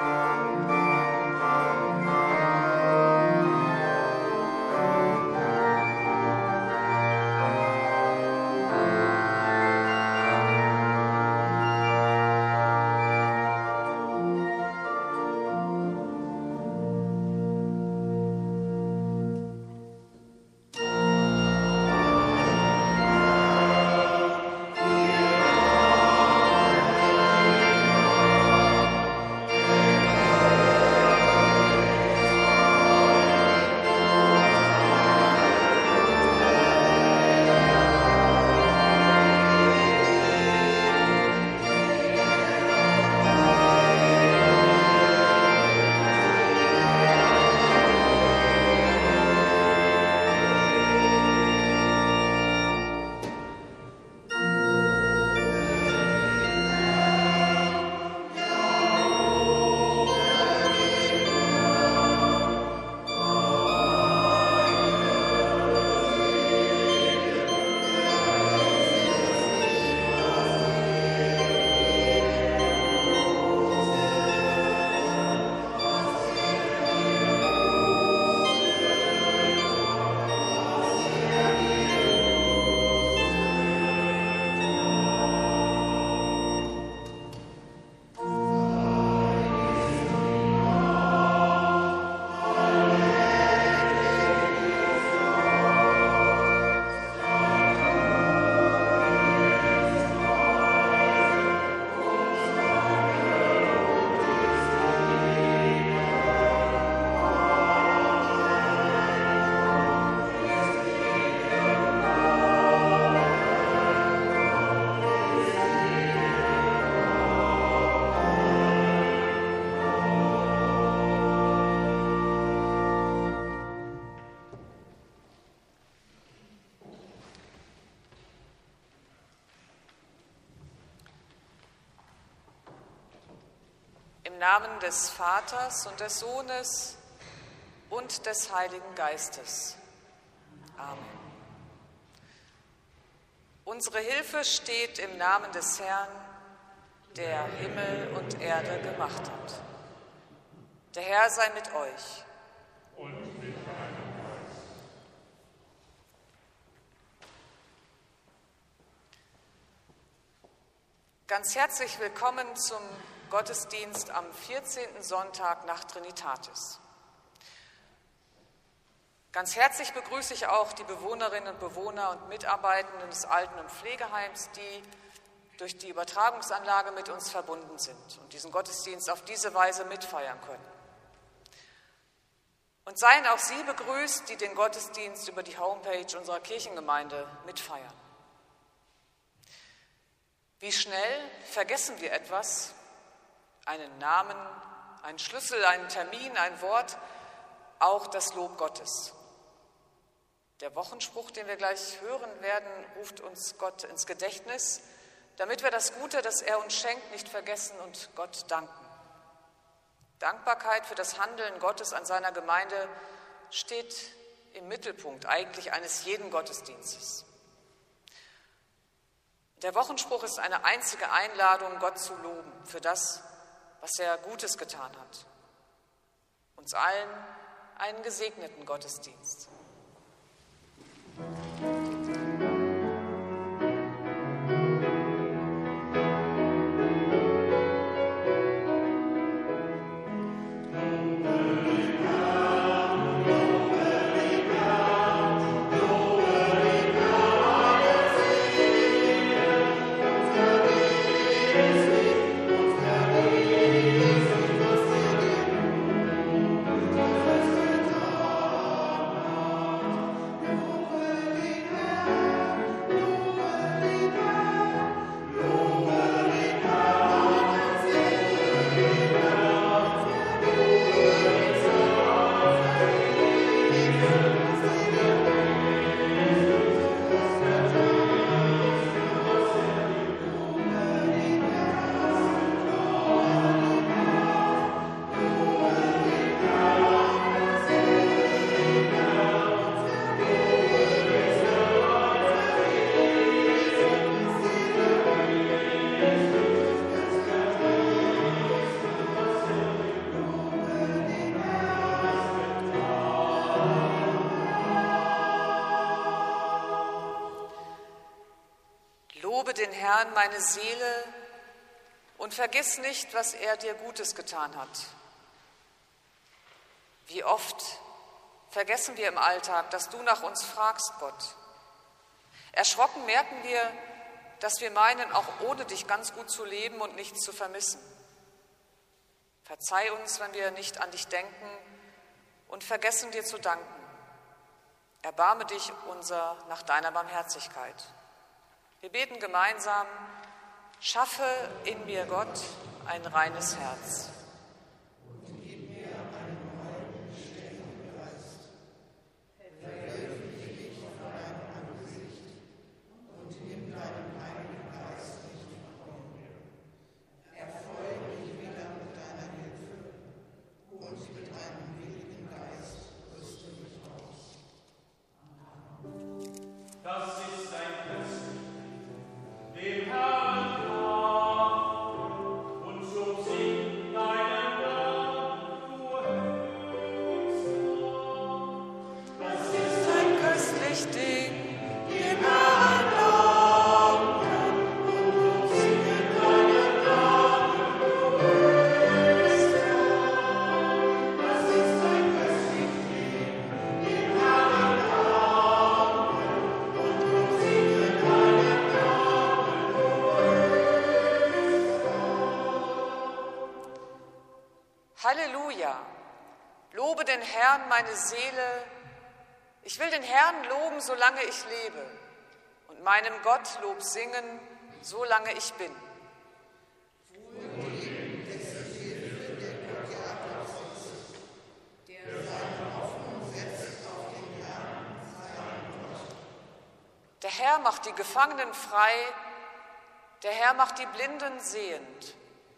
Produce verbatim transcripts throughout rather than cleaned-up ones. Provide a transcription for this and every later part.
Im Namen des Vaters und des Sohnes und des Heiligen Geistes. Amen. Unsere Hilfe steht im Namen des Herrn, der Himmel und Erde gemacht hat. Der Herr sei mit euch. Und mit deinem Geist. Ganz herzlich willkommen zum Gottesdienst am vierzehnten Sonntag nach Trinitatis. Ganz herzlich begrüße ich auch die Bewohnerinnen und Bewohner und Mitarbeitenden des Alten- und Pflegeheims, die durch die Übertragungsanlage mit uns verbunden sind und diesen Gottesdienst auf diese Weise mitfeiern können. Und seien auch Sie begrüßt, die den Gottesdienst über die Homepage unserer Kirchengemeinde mitfeiern. Wie schnell vergessen wir etwas, einen Namen, einen Schlüssel, einen Termin, ein Wort, auch das Lob Gottes. Der Wochenspruch, den wir gleich hören werden, ruft uns Gott ins Gedächtnis, damit wir das Gute, das er uns schenkt, nicht vergessen und Gott danken. Dankbarkeit für das Handeln Gottes an seiner Gemeinde steht im Mittelpunkt eigentlich eines jeden Gottesdienstes. Der Wochenspruch ist eine einzige Einladung, Gott zu loben für das, was er Gutes getan hat. Uns allen einen gesegneten Gottesdienst. Herrn meine Seele und vergiss nicht, was er dir Gutes getan hat. Wie oft vergessen wir im Alltag, dass du nach uns fragst, Gott. Erschrocken merken wir, dass wir meinen, auch ohne dich ganz gut zu leben und nichts zu vermissen. Verzeih uns, wenn wir nicht an dich denken und vergessen, dir zu danken. Erbarme dich unser nach deiner Barmherzigkeit. Wir beten gemeinsam, schaffe in mir, Gott, ein reines Herz. Und gib mir einen neuen, beständigen Geist. Verwirkliche dich vor deinem Angesicht und nimm deinen Heiligen Geist nicht von mir. Erfreue mich wieder mit deiner Hilfe und mit deinem Heiligen Geist rüste mich aus. Das ist ein Christ, dem Herrn Dank und so singt deinen Namen, du Höchster. Das ist ein köstlich Ding, dem Herrn danken und singen deinen Namen, du Höchster. Das ist ein köstlich Ding, dem Herrn danken und singen deinen Namen, du Höchster. Halleluja! Lobe den Herrn, meine Seele. Ich will den Herrn loben, solange ich lebe, und meinem Gott Lob singen, solange ich bin. Der Herr macht die Gefangenen frei, der Herr macht die Blinden sehend.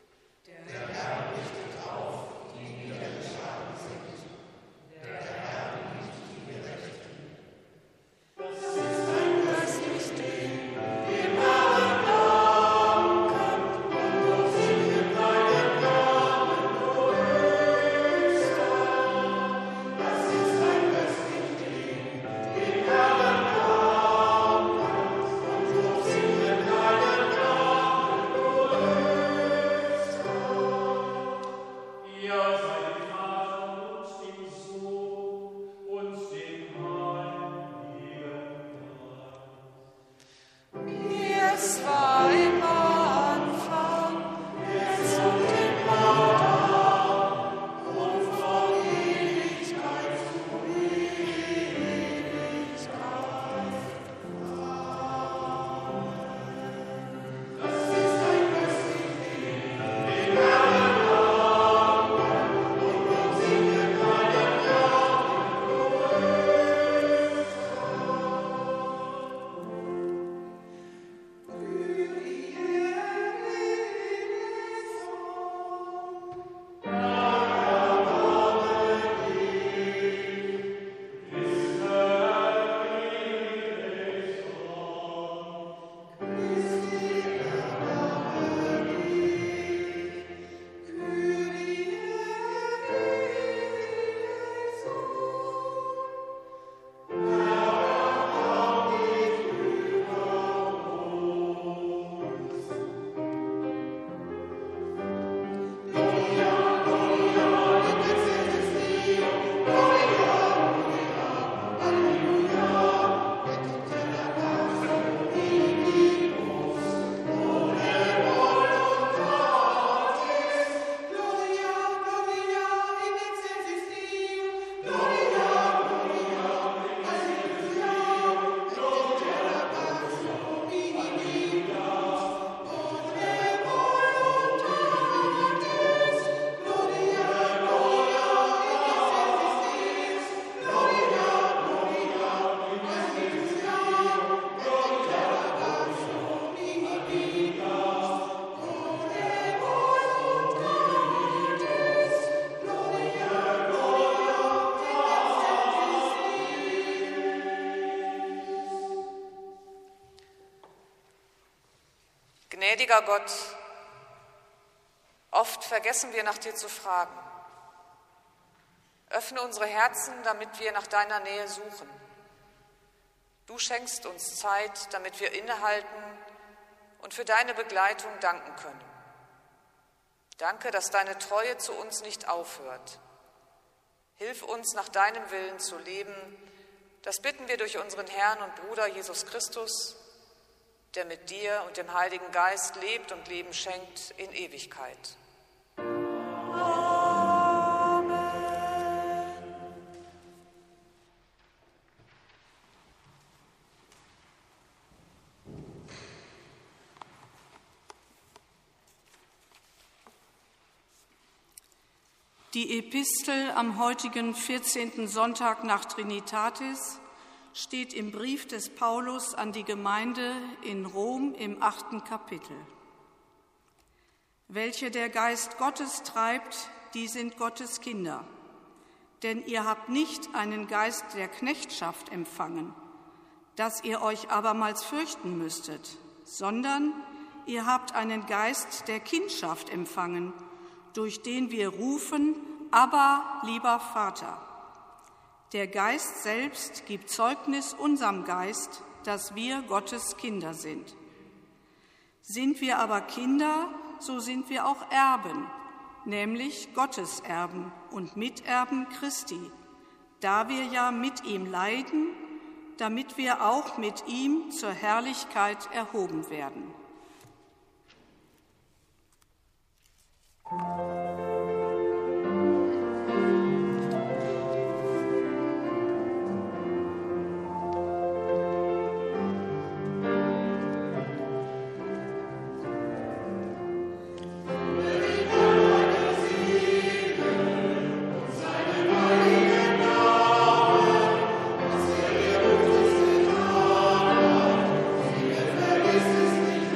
Gnädiger Gott, oft vergessen wir, nach dir zu fragen. Öffne unsere Herzen, damit wir nach deiner Nähe suchen. Du schenkst uns Zeit, damit wir innehalten und für deine Begleitung danken können. Danke, dass deine Treue zu uns nicht aufhört. Hilf uns, nach deinem Willen zu leben. Das bitten wir durch unseren Herrn und Bruder Jesus Christus, der mit dir und dem Heiligen Geist lebt und Leben schenkt in Ewigkeit. Die Epistel am heutigen vierzehnten Sonntag nach Trinitatis steht im Brief des Paulus an die Gemeinde in Rom im achten Kapitel. Welche der Geist Gottes treibt, die sind Gottes Kinder. Denn ihr habt nicht einen Geist der Knechtschaft empfangen, dass ihr euch abermals fürchten müsstet, sondern ihr habt einen Geist der Kindschaft empfangen, durch den wir rufen, aber lieber Vater. Der Geist selbst gibt Zeugnis unserem Geist, dass wir Gottes Kinder sind. Sind wir aber Kinder, so sind wir auch Erben, nämlich Gottes Erben und Miterben Christi, da wir ja mit ihm leiden, damit wir auch mit ihm zur Herrlichkeit erhoben werden. Vergiss es nicht.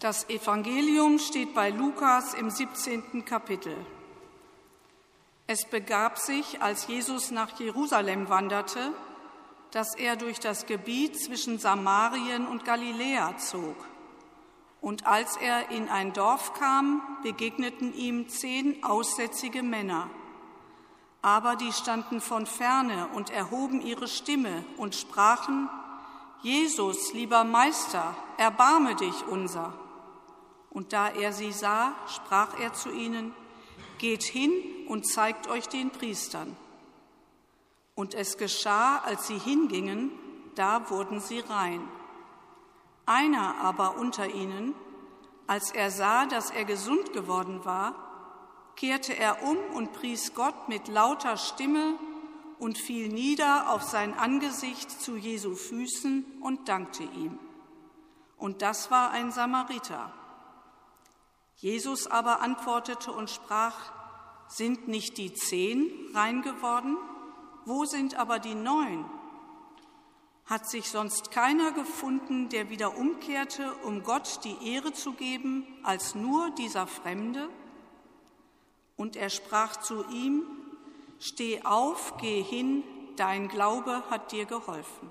Das Evangelium steht bei Lukas im siebzehnten Kapitel. Es begab sich, als Jesus nach Jerusalem wanderte, dass er durch das Gebiet zwischen Samarien und Galiläa zog. Und als er in ein Dorf kam, begegneten ihm zehn aussätzige Männer. Aber die standen von ferne und erhoben ihre Stimme und sprachen: Jesus, lieber Meister, erbarme dich unser. Und da er sie sah, sprach er zu ihnen: Geht hin und zeigt euch den Priestern. Und es geschah, als sie hingingen, da wurden sie rein. Einer aber unter ihnen, als er sah, dass er gesund geworden war, kehrte er um und pries Gott mit lauter Stimme und fiel nieder auf sein Angesicht zu Jesu Füßen und dankte ihm. Und das war ein Samariter. Jesus aber antwortete und sprach: Sind nicht die zehn rein geworden? Wo sind aber die neun? Hat sich sonst keiner gefunden, der wieder umkehrte, um Gott die Ehre zu geben, als nur dieser Fremde? Und er sprach zu ihm: Steh auf, geh hin, dein Glaube hat dir geholfen.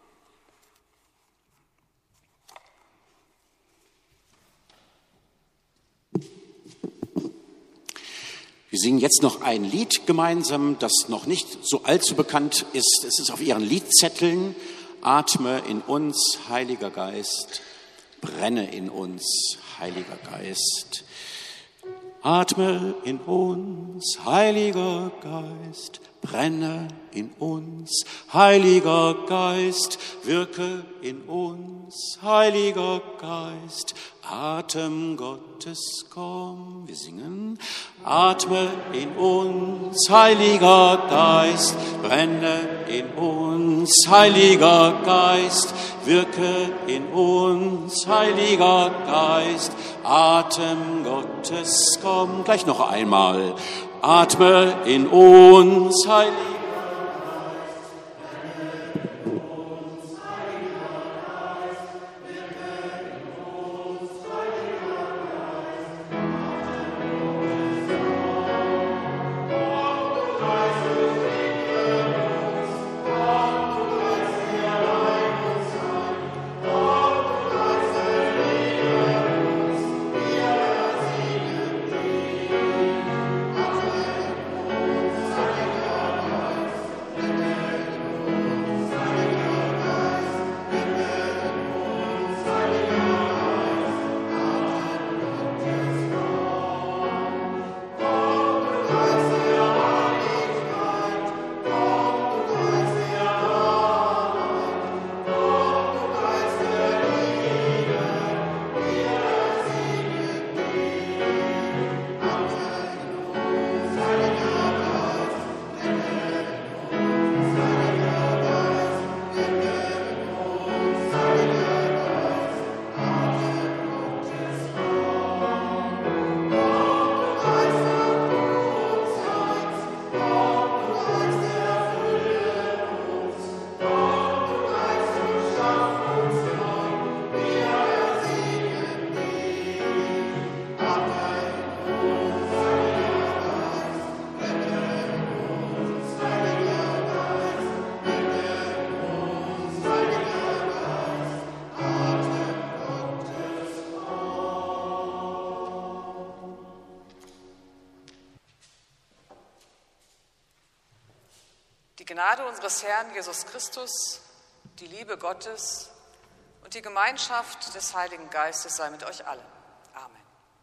Wir singen jetzt noch ein Lied gemeinsam, das noch nicht so allzu bekannt ist. Es ist auf Ihren Liedzetteln: Atme in uns, Heiliger Geist, brenne in uns, Heiliger Geist. Atme in uns, Heiliger Geist, brenne in uns, Heiliger Geist, wirke in uns, Heiliger Geist, Atem Gottes, komm, wir singen. Atme in uns, Heiliger Geist, brenne in uns, Heiliger Geist, wirke in uns, Heiliger Geist, Atem Gottes, komm, gleich noch einmal. Atme in uns, Heiliger Geist. Die Gnade unseres Herrn Jesus Christus, die Liebe Gottes und die Gemeinschaft des Heiligen Geistes sei mit euch allen. Amen.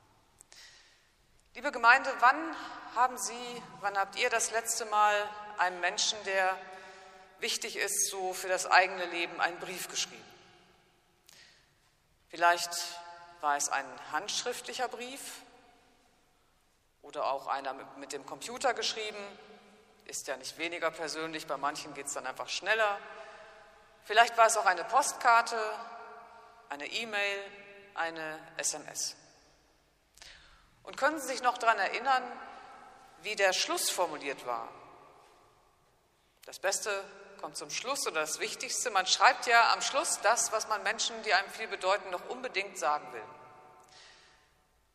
Liebe Gemeinde, wann haben Sie, wann habt ihr das letzte Mal einem Menschen, der wichtig ist, so für das eigene Leben, einen Brief geschrieben? Vielleicht war es ein handschriftlicher Brief oder auch einer mit dem Computer geschrieben. Ist ja nicht weniger persönlich, bei manchen geht es dann einfach schneller. Vielleicht war es auch eine Postkarte, eine E-Mail, eine S M S. Und können Sie sich noch daran erinnern, wie der Schluss formuliert war? Das Beste kommt zum Schluss oder das Wichtigste. Man schreibt ja am Schluss das, was man Menschen, die einem viel bedeuten, noch unbedingt sagen will.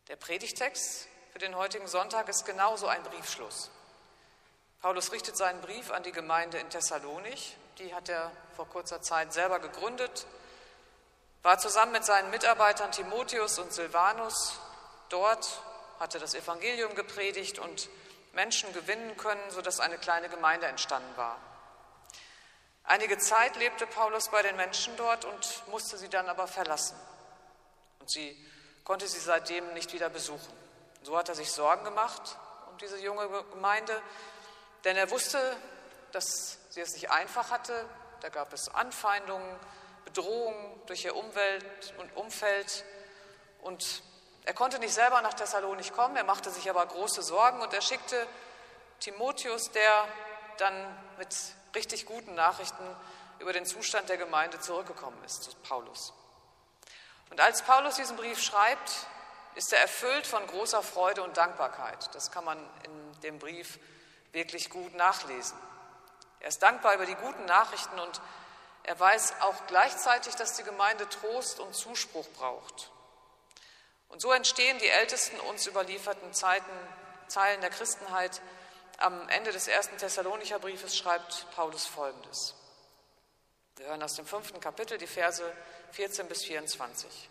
Der Predigtext für den heutigen Sonntag ist genauso ein Briefschluss. Paulus richtet seinen Brief an die Gemeinde in Thessalonich. Die hat er vor kurzer Zeit selber gegründet, war zusammen mit seinen Mitarbeitern Timotheus und Silvanus dort, hatte das Evangelium gepredigt und Menschen gewinnen können, sodass eine kleine Gemeinde entstanden war. Einige Zeit lebte Paulus bei den Menschen dort und musste sie dann aber verlassen. Und sie konnte sie seitdem nicht wieder besuchen. So hat er sich Sorgen gemacht um diese junge Gemeinde, denn er wusste, dass sie es nicht einfach hatte. Da gab es Anfeindungen, Bedrohungen durch ihr Umwelt und Umfeld. Und er konnte nicht selber nach Thessalonich kommen, er machte sich aber große Sorgen und er schickte Timotheus, der dann mit richtig guten Nachrichten über den Zustand der Gemeinde zurückgekommen ist, zu Paulus. Und als Paulus diesen Brief schreibt, ist er erfüllt von großer Freude und Dankbarkeit. Das kann man in dem Brief wirklich gut nachlesen. Er ist dankbar über die guten Nachrichten und er weiß auch gleichzeitig, dass die Gemeinde Trost und Zuspruch braucht. Und so entstehen die ältesten uns überlieferten Zeiten, Zeilen der Christenheit. Am Ende des ersten Thessalonicher Briefes schreibt Paulus Folgendes. Wir hören aus dem fünften Kapitel die Verse vierzehn bis vierundzwanzig.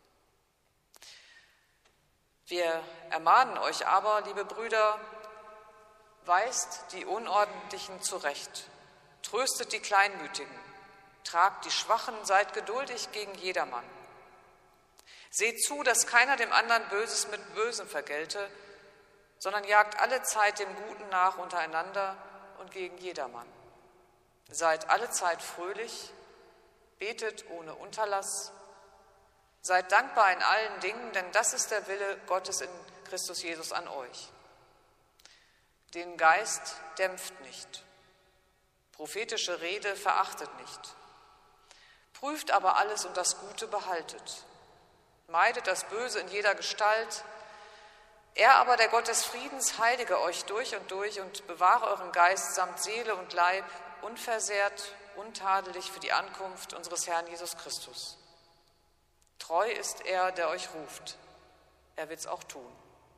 Wir ermahnen euch aber, liebe Brüder, weist die Unordentlichen zurecht, tröstet die Kleinmütigen, tragt die Schwachen, seid geduldig gegen jedermann. Seht zu, dass keiner dem anderen Böses mit Bösem vergelte, sondern jagt alle Zeit dem Guten nach untereinander und gegen jedermann. Seid alle Zeit fröhlich, betet ohne Unterlass, seid dankbar in allen Dingen, denn das ist der Wille Gottes in Christus Jesus an euch. Den Geist dämpft nicht, prophetische Rede verachtet nicht, prüft aber alles und das Gute behaltet, meidet das Böse in jeder Gestalt. Er aber, der Gott des Friedens, heilige euch durch und durch und bewahre euren Geist samt Seele und Leib unversehrt, untadelig für die Ankunft unseres Herrn Jesus Christus. Treu ist er, der euch ruft. Er wird's auch tun.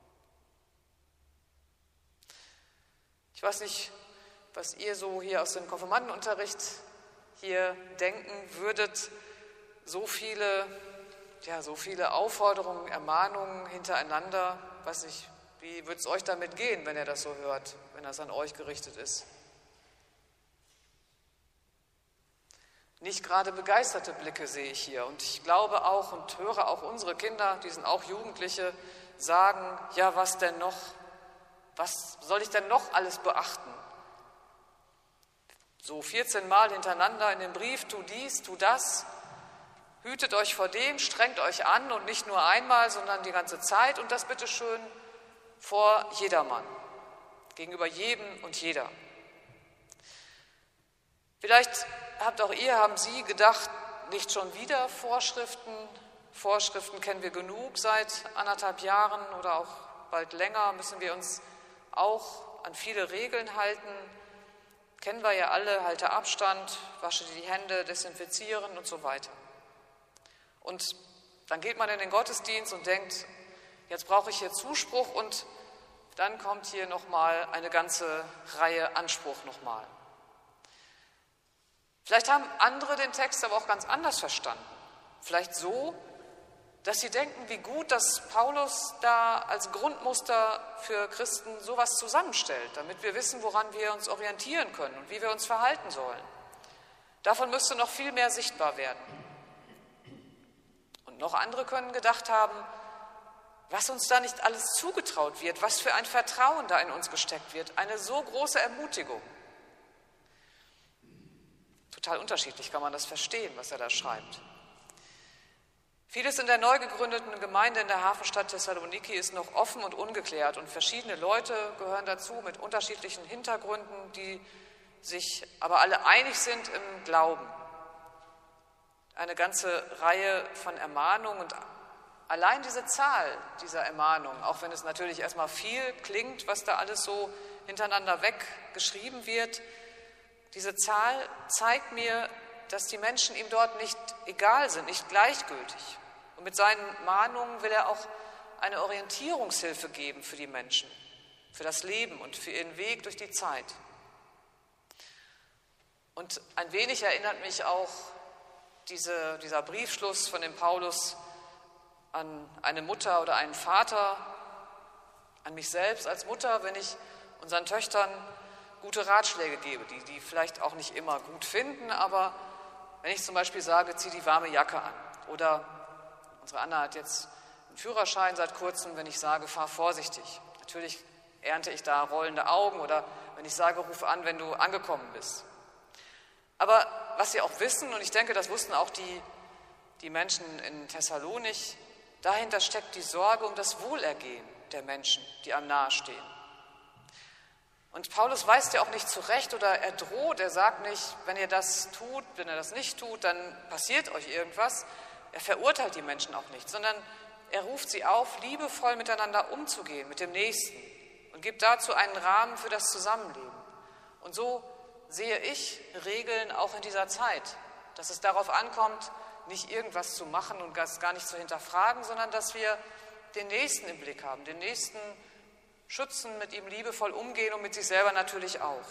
Ich weiß nicht, was ihr so hier aus dem Konfirmandenunterricht hier denken würdet. So viele, ja, so viele Aufforderungen, Ermahnungen hintereinander. Ich weiß nicht, wie wird es euch damit gehen, wenn ihr das so hört, wenn das an euch gerichtet ist? Nicht gerade begeisterte Blicke sehe ich hier. Und ich glaube auch und höre auch unsere Kinder, die sind auch Jugendliche, sagen, ja, was denn noch? Was soll ich denn noch alles beachten? So vierzehn Mal hintereinander in dem Brief, tu dies, tu das. Hütet euch vor dem, strengt euch an und nicht nur einmal, sondern die ganze Zeit und das bitteschön vor jedermann, gegenüber jedem und jeder. Vielleicht habt auch ihr, haben Sie gedacht, nicht schon wieder Vorschriften. Vorschriften kennen wir genug seit anderthalb Jahren oder auch bald länger, müssen wir uns auch an viele Regeln halten. Kennen wir ja alle, halte Abstand, wasche die Hände, desinfizieren und so weiter. Und dann geht man in den Gottesdienst und denkt, jetzt brauche ich hier Zuspruch und dann kommt hier nochmal eine ganze Reihe Anspruch nochmal. Vielleicht haben andere den Text aber auch ganz anders verstanden. Vielleicht so, dass sie denken, wie gut, dass Paulus da als Grundmuster für Christen sowas zusammenstellt, damit wir wissen, woran wir uns orientieren können und wie wir uns verhalten sollen. Davon müsste noch viel mehr sichtbar werden. Und noch andere können gedacht haben, was uns da nicht alles zugetraut wird, was für ein Vertrauen da in uns gesteckt wird, eine so große Ermutigung. Total unterschiedlich kann man das verstehen, was er da schreibt. Vieles in der neu gegründeten Gemeinde in der Hafenstadt Thessaloniki ist noch offen und ungeklärt und verschiedene Leute gehören dazu mit unterschiedlichen Hintergründen, die sich aber alle einig sind im Glauben. Eine ganze Reihe von Ermahnungen und allein diese Zahl dieser Ermahnungen, auch wenn es natürlich erstmal viel klingt, was da alles so hintereinander weggeschrieben wird, diese Zahl zeigt mir, dass die Menschen ihm dort nicht egal sind, nicht gleichgültig. Und mit seinen Mahnungen will er auch eine Orientierungshilfe geben für die Menschen, für das Leben und für ihren Weg durch die Zeit. Und ein wenig erinnert mich auch diese, dieser Briefschluss von dem Paulus an eine Mutter oder einen Vater, an mich selbst als Mutter, wenn ich unseren Töchtern gute Ratschläge gebe, die die vielleicht auch nicht immer gut finden, aber wenn ich zum Beispiel sage, zieh die warme Jacke an, oder unsere Anna hat jetzt einen Führerschein seit kurzem, wenn ich sage, fahr vorsichtig. Natürlich ernte ich da rollende Augen, oder wenn ich sage, ruf an, wenn du angekommen bist. Aber was sie auch wissen, und ich denke, das wussten auch die, die Menschen in Thessalonich, dahinter steckt die Sorge um das Wohlergehen der Menschen, die einem nahestehen. Und Paulus weist ja auch nicht zurecht oder er droht, er sagt nicht, wenn ihr das tut, wenn ihr das nicht tut, dann passiert euch irgendwas. Er verurteilt die Menschen auch nicht, sondern er ruft sie auf, liebevoll miteinander umzugehen, mit dem Nächsten, und gibt dazu einen Rahmen für das Zusammenleben. Und so sehe ich Regeln auch in dieser Zeit, dass es darauf ankommt, nicht irgendwas zu machen und das gar nicht zu hinterfragen, sondern dass wir den Nächsten im Blick haben, den Nächsten schützen, mit ihm liebevoll umgehen und mit sich selber natürlich auch.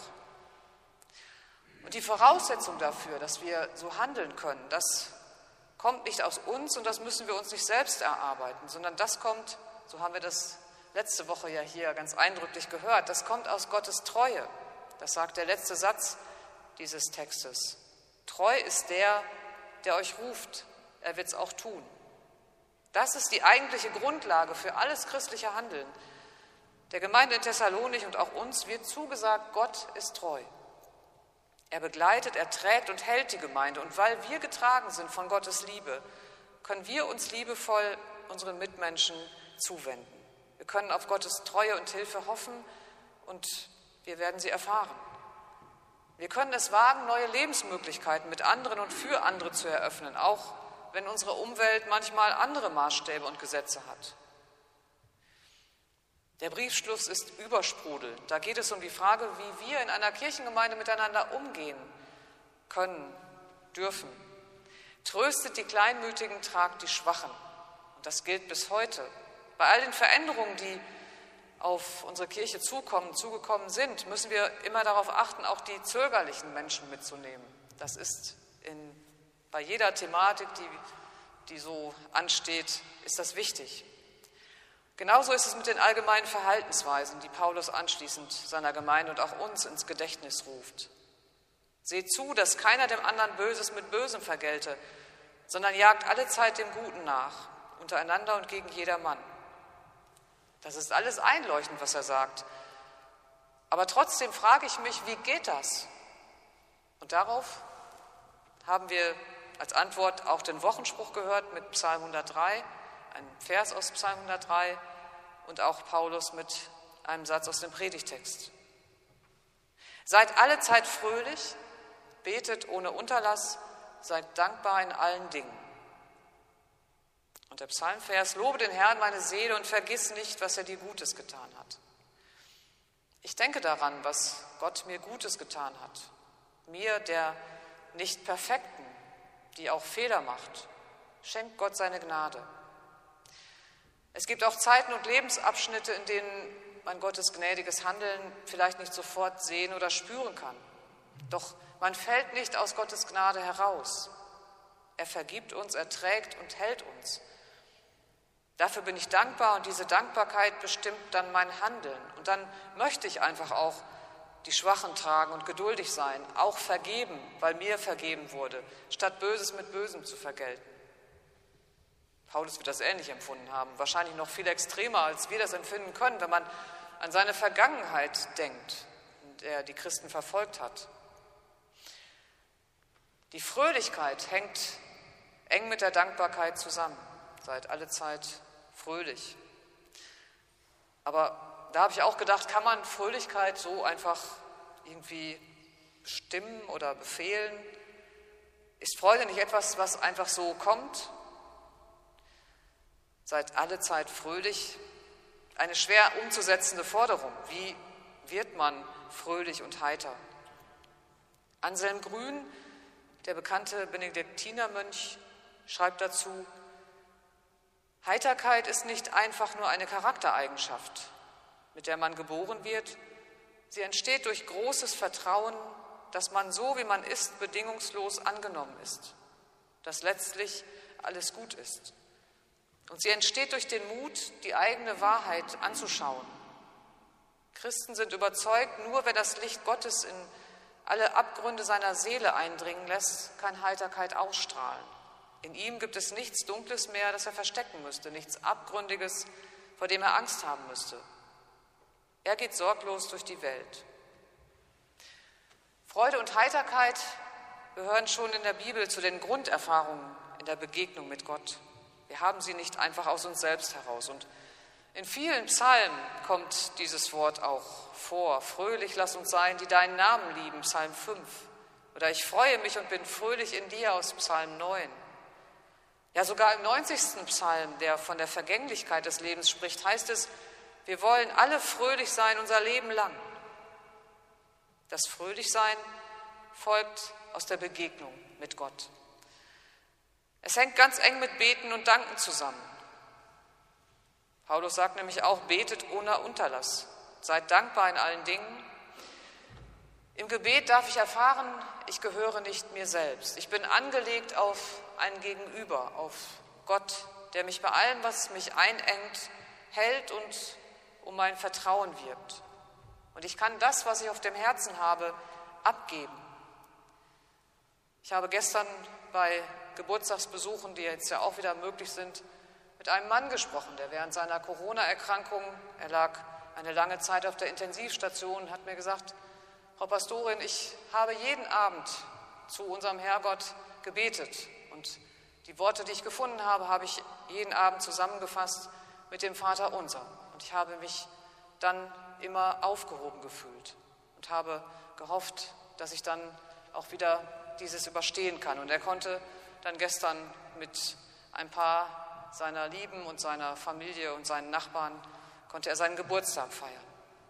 Und die Voraussetzung dafür, dass wir so handeln können, das kommt nicht aus uns und das müssen wir uns nicht selbst erarbeiten, sondern das kommt, so haben wir das letzte Woche ja hier ganz eindrücklich gehört, das kommt aus Gottes Treue. Das sagt der letzte Satz dieses Textes. Treu ist der, der euch ruft, er wird es auch tun. Das ist die eigentliche Grundlage für alles christliche Handeln. Der Gemeinde in Thessalonich und auch uns wird zugesagt, Gott ist treu. Er begleitet, er trägt und hält die Gemeinde. Und weil wir getragen sind von Gottes Liebe, können wir uns liebevoll unseren Mitmenschen zuwenden. Wir können auf Gottes Treue und Hilfe hoffen und wir werden sie erfahren. Wir können es wagen, neue Lebensmöglichkeiten mit anderen und für andere zu eröffnen, auch wenn unsere Umwelt manchmal andere Maßstäbe und Gesetze hat. Der Briefschluss ist übersprudelnd. Da geht es um die Frage, wie wir in einer Kirchengemeinde miteinander umgehen können, dürfen. Tröstet die Kleinmütigen, tragt die Schwachen. Und das gilt bis heute. Bei all den Veränderungen, die auf unsere Kirche zukommen, zugekommen sind, müssen wir immer darauf achten, auch die zögerlichen Menschen mitzunehmen. Das ist in, bei jeder Thematik, die, die so ansteht, ist das wichtig. Genauso ist es mit den allgemeinen Verhaltensweisen, die Paulus anschließend seiner Gemeinde und auch uns ins Gedächtnis ruft. Seht zu, dass keiner dem anderen Böses mit Bösem vergelte, sondern jagt allezeit dem Guten nach, untereinander und gegen jedermann. Das ist alles einleuchtend, was er sagt. Aber trotzdem frage ich mich, wie geht das? Und darauf haben wir als Antwort auch den Wochenspruch gehört mit Psalm hundertdrei, ein Vers aus Psalm hundertdrei und auch Paulus mit einem Satz aus dem Predigtext. Seid allezeit fröhlich, betet ohne Unterlass, seid dankbar in allen Dingen. Und der Psalmvers, lobe den Herrn, meine Seele, und vergiss nicht, was er dir Gutes getan hat. Ich denke daran, was Gott mir Gutes getan hat. Mir, der nicht Perfekten, die auch Fehler macht, schenkt Gott seine Gnade. Es gibt auch Zeiten und Lebensabschnitte, in denen man Gottes gnädiges Handeln vielleicht nicht sofort sehen oder spüren kann. Doch man fällt nicht aus Gottes Gnade heraus. Er vergibt uns, er trägt und hält uns. Dafür bin ich dankbar und diese Dankbarkeit bestimmt dann mein Handeln. Und dann möchte ich einfach auch die Schwachen tragen und geduldig sein, auch vergeben, weil mir vergeben wurde, statt Böses mit Bösem zu vergelten. Paulus wird das ähnlich empfunden haben, wahrscheinlich noch viel extremer, als wir das empfinden können, wenn man an seine Vergangenheit denkt, in der die Christen verfolgt hat. Die Fröhlichkeit hängt eng mit der Dankbarkeit zusammen. Seid allezeit fröhlich. Aber da habe ich auch gedacht, kann man Fröhlichkeit so einfach irgendwie bestimmen oder befehlen? Ist Freude nicht etwas, was einfach so kommt? Seid allezeit fröhlich. Eine schwer umzusetzende Forderung. Wie wird man fröhlich und heiter? Anselm Grün, der bekannte Benediktinermönch, schreibt dazu: Heiterkeit ist nicht einfach nur eine Charaktereigenschaft, mit der man geboren wird. Sie entsteht durch großes Vertrauen, dass man so, wie man ist, bedingungslos angenommen ist, dass letztlich alles gut ist. Und sie entsteht durch den Mut, die eigene Wahrheit anzuschauen. Christen sind überzeugt, nur wer das Licht Gottes in alle Abgründe seiner Seele eindringen lässt, kann Heiterkeit ausstrahlen. In ihm gibt es nichts Dunkles mehr, das er verstecken müsste, nichts Abgründiges, vor dem er Angst haben müsste. Er geht sorglos durch die Welt. Freude und Heiterkeit gehören schon in der Bibel zu den Grunderfahrungen in der Begegnung mit Gott. Wir haben sie nicht einfach aus uns selbst heraus. Und in vielen Psalmen kommt dieses Wort auch vor. Fröhlich lass uns sein, die deinen Namen lieben, Psalm fünf. Oder ich freue mich und bin fröhlich in dir aus Psalm neun. Ja, sogar im neunzigsten Psalm, der von der Vergänglichkeit des Lebens spricht, heißt es, wir wollen alle fröhlich sein unser Leben lang. Das Fröhlichsein folgt aus der Begegnung mit Gott. Es hängt ganz eng mit Beten und Danken zusammen. Paulus sagt nämlich auch, betet ohne Unterlass. Seid dankbar in allen Dingen. Im Gebet darf ich erfahren, ich gehöre nicht mir selbst. Ich bin angelegt auf ein Gegenüber, auf Gott, der mich bei allem, was mich einengt, hält und um mein Vertrauen wirbt. Und ich kann das, was ich auf dem Herzen habe, abgeben. Ich habe gestern bei Geburtstagsbesuchen, die jetzt ja auch wieder möglich sind, mit einem Mann gesprochen, der während seiner Corona-Erkrankung, er lag eine lange Zeit auf der Intensivstation, hat mir gesagt, Frau Pastorin, ich habe jeden Abend zu unserem Herrgott gebetet und die Worte, die ich gefunden habe, habe ich jeden Abend zusammengefasst mit dem Vater Unser. Und ich habe mich dann immer aufgehoben gefühlt und habe gehofft, dass ich dann auch wieder dieses überstehen kann. Und er konnte dann gestern mit ein paar seiner Lieben und seiner Familie und seinen Nachbarn, konnte er seinen Geburtstag feiern.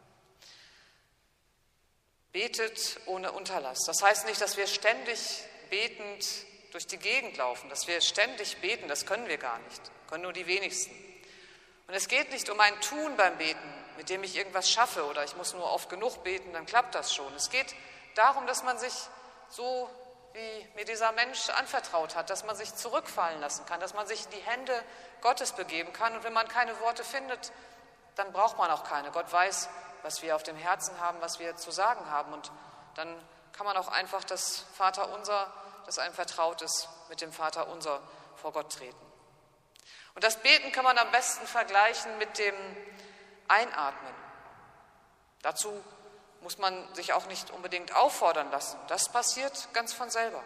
Betet ohne Unterlass. Das heißt nicht, dass wir ständig betend durch die Gegend laufen, dass wir ständig beten, das können wir gar nicht, können nur die wenigsten. Und es geht nicht um ein Tun beim Beten, mit dem ich irgendwas schaffe oder ich muss nur oft genug beten, dann klappt das schon. Es geht darum, dass man sich so, wie mir dieser Mensch anvertraut hat, dass man sich zurückfallen lassen kann, dass man sich in die Hände Gottes begeben kann. Und wenn man keine Worte findet, dann braucht man auch keine. Gott weiß, was wir auf dem Herzen haben, was wir zu sagen haben. Und dann kann man auch einfach das Vaterunser, das einem vertraut ist, mit dem Vaterunser vor Gott treten. Und das Beten kann man am besten vergleichen mit dem Einatmen. Dazu muss man sich auch nicht unbedingt auffordern lassen. Das passiert ganz von selber.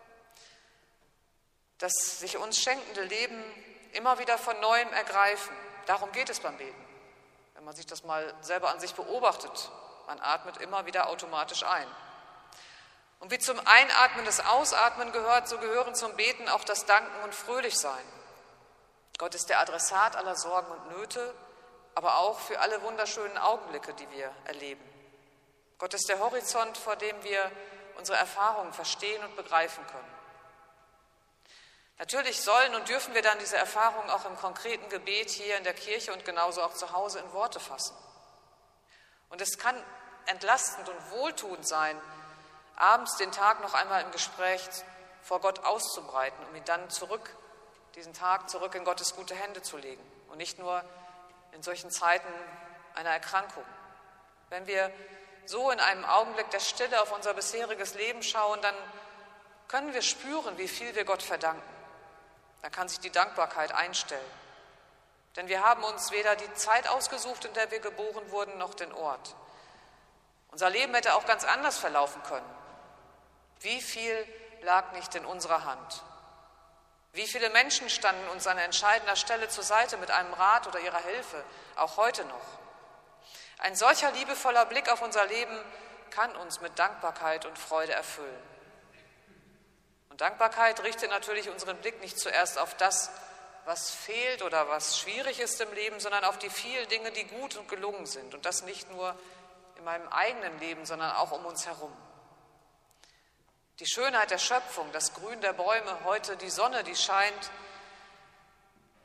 Das sich uns schenkende Leben immer wieder von Neuem ergreifen. Darum geht es beim Beten. Wenn man sich das mal selber an sich beobachtet, man atmet immer wieder automatisch ein. Und wie zum Einatmen das Ausatmen gehört, so gehören zum Beten auch das Danken und Fröhlichsein. Gott ist der Adressat aller Sorgen und Nöte, aber auch für alle wunderschönen Augenblicke, die wir erleben. Gott ist der Horizont, vor dem wir unsere Erfahrungen verstehen und begreifen können. Natürlich sollen und dürfen wir dann diese Erfahrungen auch im konkreten Gebet hier in der Kirche und genauso auch zu Hause in Worte fassen. Und es kann entlastend und wohltuend sein, abends den Tag noch einmal im Gespräch vor Gott auszubreiten, um ihn dann zurück, diesen Tag zurück in Gottes gute Hände zu legen und nicht nur in solchen Zeiten einer Erkrankung. Wenn wir so in einem Augenblick der Stille auf unser bisheriges Leben schauen, dann können wir spüren, wie viel wir Gott verdanken. Da kann sich die Dankbarkeit einstellen. Denn wir haben uns weder die Zeit ausgesucht, in der wir geboren wurden, noch den Ort. Unser Leben hätte auch ganz anders verlaufen können. Wie viel lag nicht in unserer Hand? Wie viele Menschen standen uns an entscheidender Stelle zur Seite mit einem Rat oder ihrer Hilfe, auch heute noch? Ein solcher liebevoller Blick auf unser Leben kann uns mit Dankbarkeit und Freude erfüllen. Und Dankbarkeit richtet natürlich unseren Blick nicht zuerst auf das, was fehlt oder was schwierig ist im Leben, sondern auf die vielen Dinge, die gut und gelungen sind. Und das nicht nur in meinem eigenen Leben, sondern auch um uns herum. Die Schönheit der Schöpfung, das Grün der Bäume, heute die Sonne, die scheint,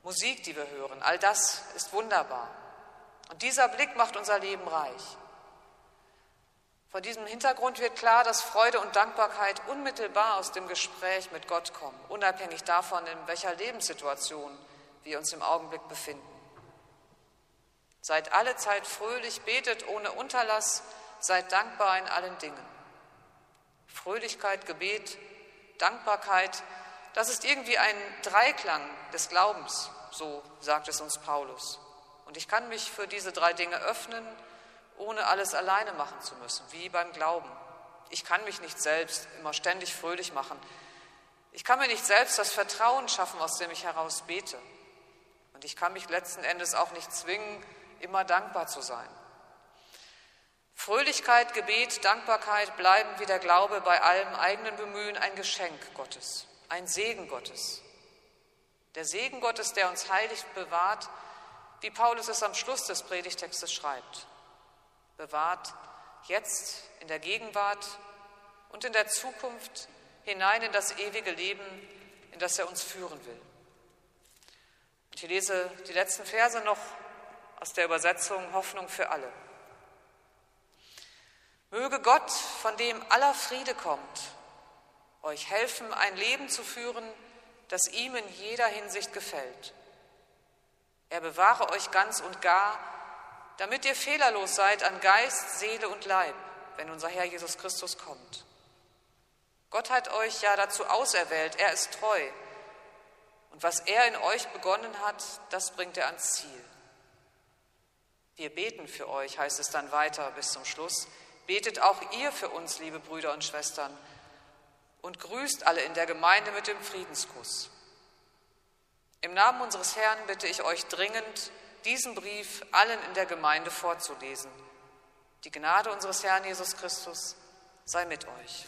Musik, die wir hören, all das ist wunderbar. Und dieser Blick macht unser Leben reich. Vor diesem Hintergrund wird klar, dass Freude und Dankbarkeit unmittelbar aus dem Gespräch mit Gott kommen, unabhängig davon, in welcher Lebenssituation wir uns im Augenblick befinden. Seid alle Zeit fröhlich, betet ohne Unterlass, seid dankbar in allen Dingen. Fröhlichkeit, Gebet, Dankbarkeit, das ist irgendwie ein Dreiklang des Glaubens, so sagt es uns Paulus. Und ich kann mich für diese drei Dinge öffnen, ohne alles alleine machen zu müssen, wie beim Glauben. Ich kann mich nicht selbst immer ständig fröhlich machen. Ich kann mir nicht selbst das Vertrauen schaffen, aus dem ich heraus bete. Und ich kann mich letzten Endes auch nicht zwingen, immer dankbar zu sein. Fröhlichkeit, Gebet, Dankbarkeit bleiben wie der Glaube bei allem eigenen Bemühen ein Geschenk Gottes, ein Segen Gottes. Der Segen Gottes, der uns heilig bewahrt, wie Paulus es am Schluss des Predigtextes schreibt. Bewahrt jetzt in der Gegenwart und in der Zukunft hinein in das ewige Leben, in das er uns führen will. Und ich lese die letzten Verse noch aus der Übersetzung Hoffnung für alle. Möge Gott, von dem aller Friede kommt, euch helfen, ein Leben zu führen, das ihm in jeder Hinsicht gefällt. Er bewahre euch ganz und gar, damit ihr fehlerlos seid an Geist, Seele und Leib, wenn unser Herr Jesus Christus kommt. Gott hat euch ja dazu auserwählt, er ist treu. Und was er in euch begonnen hat, das bringt er ans Ziel. Wir beten für euch, heißt es dann weiter bis zum Schluss. Betet auch ihr für uns, liebe Brüder und Schwestern, und grüßt alle in der Gemeinde mit dem Friedenskuss. Im Namen unseres Herrn bitte ich euch dringend, diesen Brief allen in der Gemeinde vorzulesen. Die Gnade unseres Herrn Jesus Christus sei mit euch.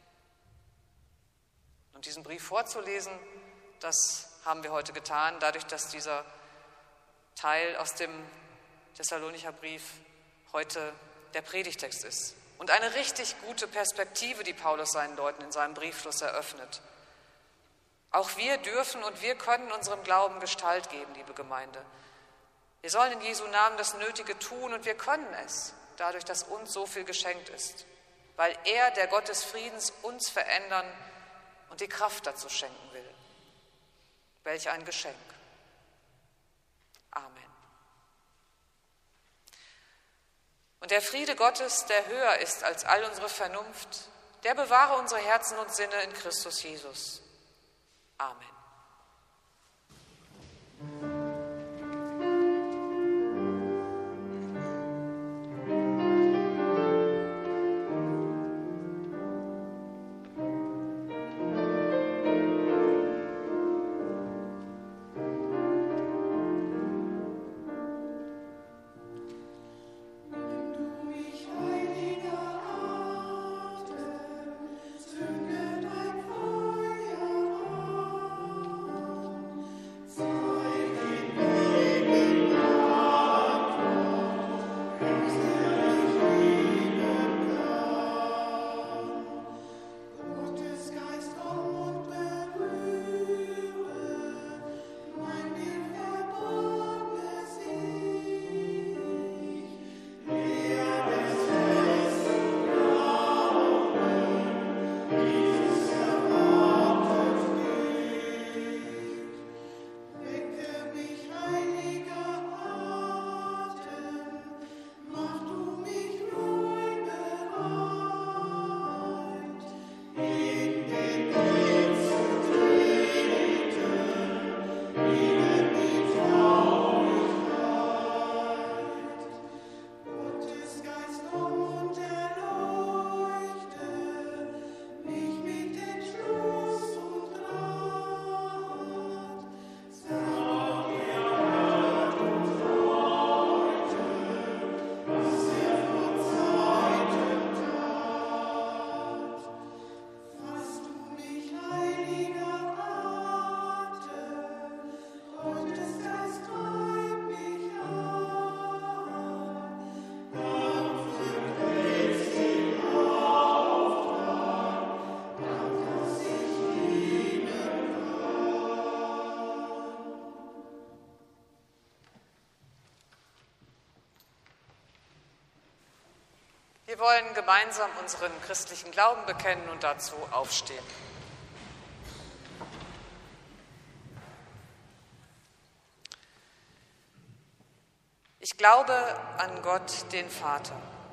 Und diesen Brief vorzulesen, das haben wir heute getan, dadurch, dass dieser Teil aus dem Thessalonicher Brief heute der Predigtext ist. Und eine richtig gute Perspektive, die Paulus seinen Leuten in seinem Briefschluss eröffnet. Auch wir dürfen und wir können unserem Glauben Gestalt geben, liebe Gemeinde. Wir sollen in Jesu Namen das Nötige tun und wir können es, dadurch, dass uns so viel geschenkt ist, weil er, der Gott des Friedens, uns verändern und die Kraft dazu schenken will. Welch ein Geschenk. Amen. Und der Friede Gottes, der höher ist als all unsere Vernunft, der bewahre unsere Herzen und Sinne in Christus Jesus. Amen. Zeuge Wir wollen gemeinsam unseren christlichen Glauben bekennen und dazu aufstehen. Ich glaube an Gott, den Vater,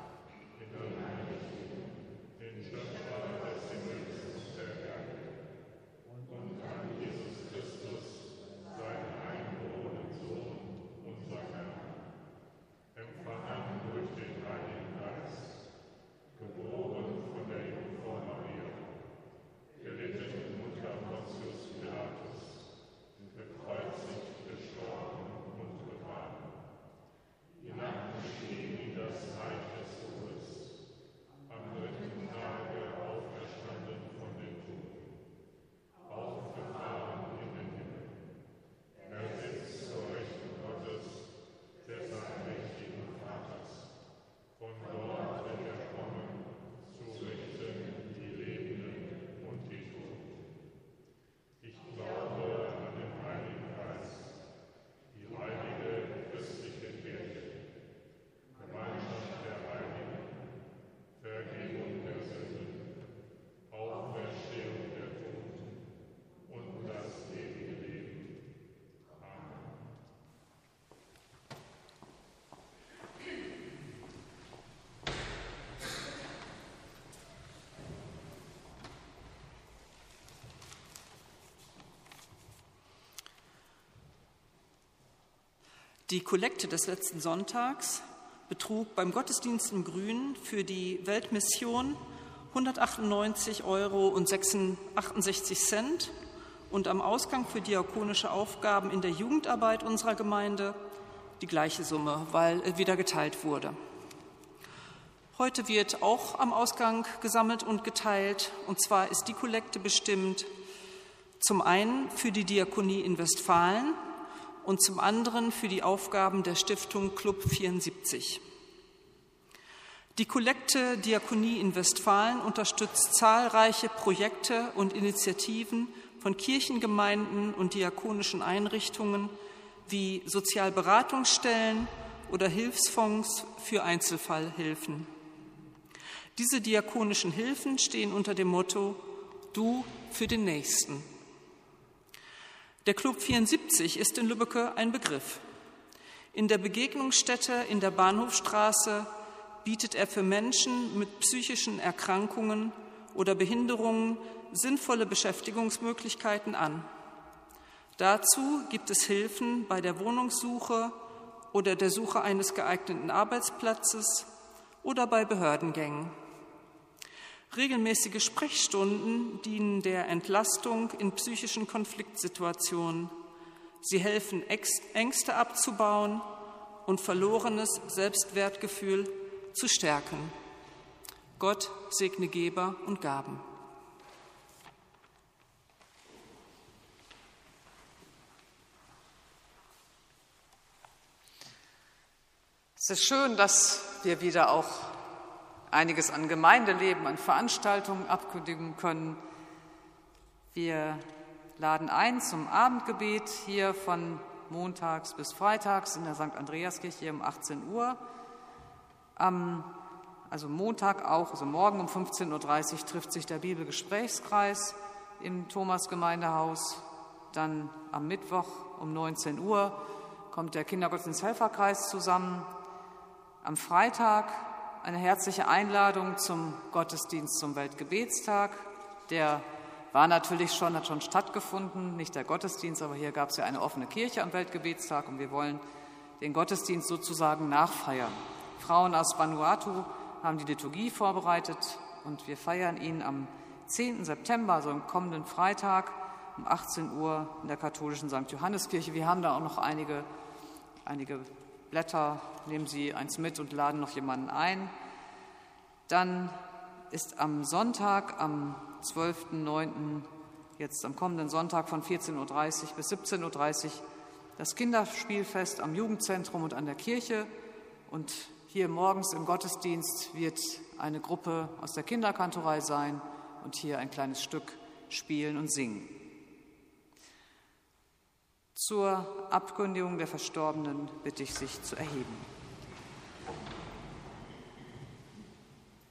Die Kollekte des letzten Sonntags betrug beim Gottesdienst im Grün für die Weltmission hundertachtundneunzig Euro und achtundsechzig Cent und am Ausgang für diakonische Aufgaben in der Jugendarbeit unserer Gemeinde die gleiche Summe, weil wieder geteilt wurde. Heute wird auch am Ausgang gesammelt und geteilt, und zwar ist die Kollekte bestimmt zum einen für die Diakonie in Westfalen und zum anderen für die Aufgaben der Stiftung Club vierundsiebzig. Die Kollekte Diakonie in Westfalen unterstützt zahlreiche Projekte und Initiativen von Kirchengemeinden und diakonischen Einrichtungen wie Sozialberatungsstellen oder Hilfsfonds für Einzelfallhilfen. Diese diakonischen Hilfen stehen unter dem Motto „Du für den Nächsten“. Der Club vierundsiebzig ist in Lübbecke ein Begriff. In der Begegnungsstätte in der Bahnhofstraße bietet er für Menschen mit psychischen Erkrankungen oder Behinderungen sinnvolle Beschäftigungsmöglichkeiten an. Dazu gibt es Hilfen bei der Wohnungssuche oder der Suche eines geeigneten Arbeitsplatzes oder bei Behördengängen. Regelmäßige Sprechstunden dienen der Entlastung in psychischen Konfliktsituationen. Sie helfen, Ängste abzubauen und verlorenes Selbstwertgefühl zu stärken. Gott segne Geber und Gaben. Es ist schön, dass wir wieder auch einiges an Gemeindeleben, an Veranstaltungen abkündigen können. Wir laden ein zum Abendgebet hier von montags bis freitags in der Sankt Andreaskirche hier um achtzehn Uhr. Am, also Montag auch, also morgen um fünfzehn Uhr dreißig trifft sich der Bibelgesprächskreis im Thomas-Gemeindehaus. Dann am Mittwoch um neunzehn Uhr kommt der Kindergottesdienst-Helferkreis zusammen. Am Freitag eine herzliche Einladung zum Gottesdienst zum Weltgebetstag. Der war natürlich schon, hat schon stattgefunden, nicht der Gottesdienst, aber hier gab es ja eine offene Kirche am Weltgebetstag und wir wollen den Gottesdienst sozusagen nachfeiern. Frauen aus Vanuatu haben die Liturgie vorbereitet und wir feiern ihn am zehnten September, also am kommenden Freitag um achtzehn Uhr in der katholischen Sankt Johanneskirche. Wir haben da auch noch einige, einige Blätter, nehmen Sie eins mit und laden noch jemanden ein. Dann ist am Sonntag, am zwölften neunten, jetzt am kommenden Sonntag von vierzehn Uhr dreißig bis siebzehn Uhr dreißig das Kinderspielfest am Jugendzentrum und an der Kirche. Und hier morgens im Gottesdienst wird eine Gruppe aus der Kinderkantorei sein und hier ein kleines Stück spielen und singen. Zur Abkündigung der Verstorbenen bitte ich, sich zu erheben.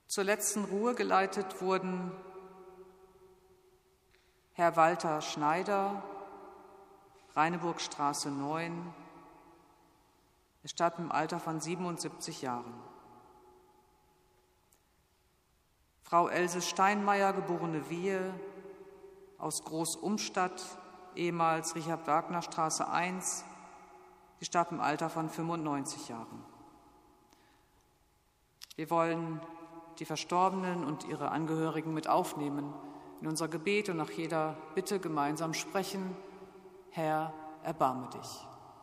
Zur letzten Ruhe geleitet wurden Herr Walter Schneider, Reineburgstraße neun. Er starb im Alter von siebenundsiebzig Jahren. Frau Else Steinmeier, geborene Wiehe, aus Großumstadt, ehemals Richard-Wagner-Straße eins. Sie starb im Alter von fünfundneunzig Jahren. Wir wollen die Verstorbenen und ihre Angehörigen mit aufnehmen in unser Gebet und nach jeder Bitte gemeinsam sprechen: Herr, erbarme dich.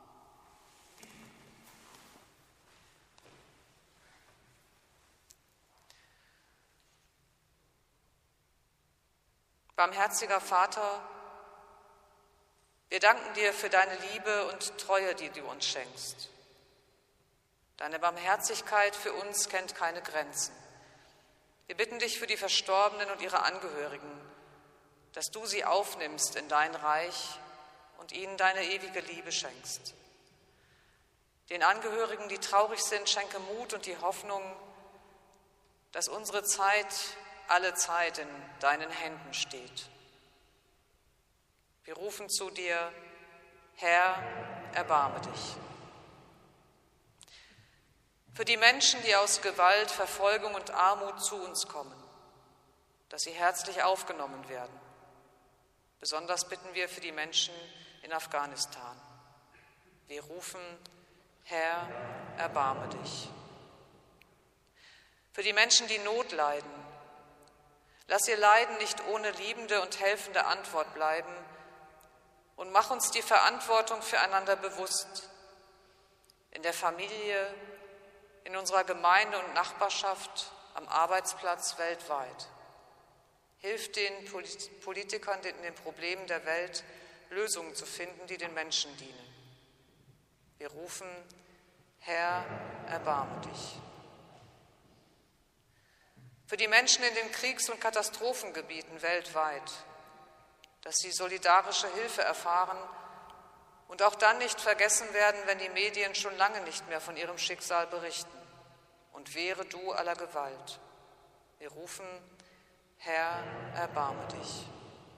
Barmherziger Vater, wir danken dir für deine Liebe und Treue, die du uns schenkst. Deine Barmherzigkeit für uns kennt keine Grenzen. Wir bitten dich für die Verstorbenen und ihre Angehörigen, dass du sie aufnimmst in dein Reich und ihnen deine ewige Liebe schenkst. Den Angehörigen, die traurig sind, schenke Mut und die Hoffnung, dass unsere Zeit alle Zeit in deinen Händen steht. Wir rufen zu dir: Herr, erbarme dich. Für die Menschen, die aus Gewalt, Verfolgung und Armut zu uns kommen, dass sie herzlich aufgenommen werden. Besonders bitten wir für die Menschen in Afghanistan. Wir rufen: Herr, erbarme dich. Für die Menschen, die Not leiden, lass ihr Leiden nicht ohne liebende und helfende Antwort bleiben und mach uns die Verantwortung füreinander bewusst, in der Familie, in unserer Gemeinde und Nachbarschaft, am Arbeitsplatz, weltweit. Hilf den Politikern, in den Problemen der Welt Lösungen zu finden, die den Menschen dienen. Wir rufen: Herr, erbarme dich. Für die Menschen in den Kriegs- und Katastrophengebieten weltweit, dass sie solidarische Hilfe erfahren und auch dann nicht vergessen werden, wenn die Medien schon lange nicht mehr von ihrem Schicksal berichten. Und wehre du aller Gewalt. Wir rufen: Herr, erbarme dich.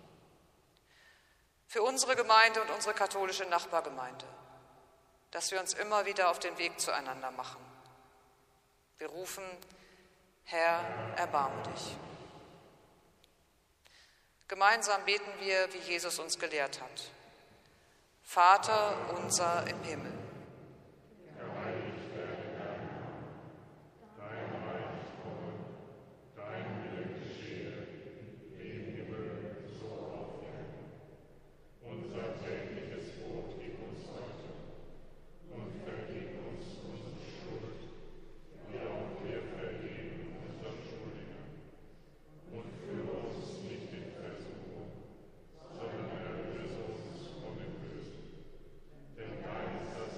Für unsere Gemeinde und unsere katholische Nachbargemeinde, dass wir uns immer wieder auf den Weg zueinander machen. Wir rufen: Herr, erbarme dich. Gemeinsam beten wir, wie Jesus uns gelehrt hat. Vater unser im Himmel. Denn dein ist das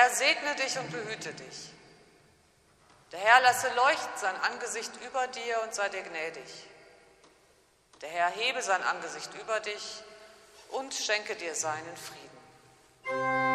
Herr segne dich und behüte dich. Der Herr lasse leuchten sein Angesicht über dir und sei dir gnädig. Der Herr hebe sein Angesicht über dich und schenke dir seinen Frieden.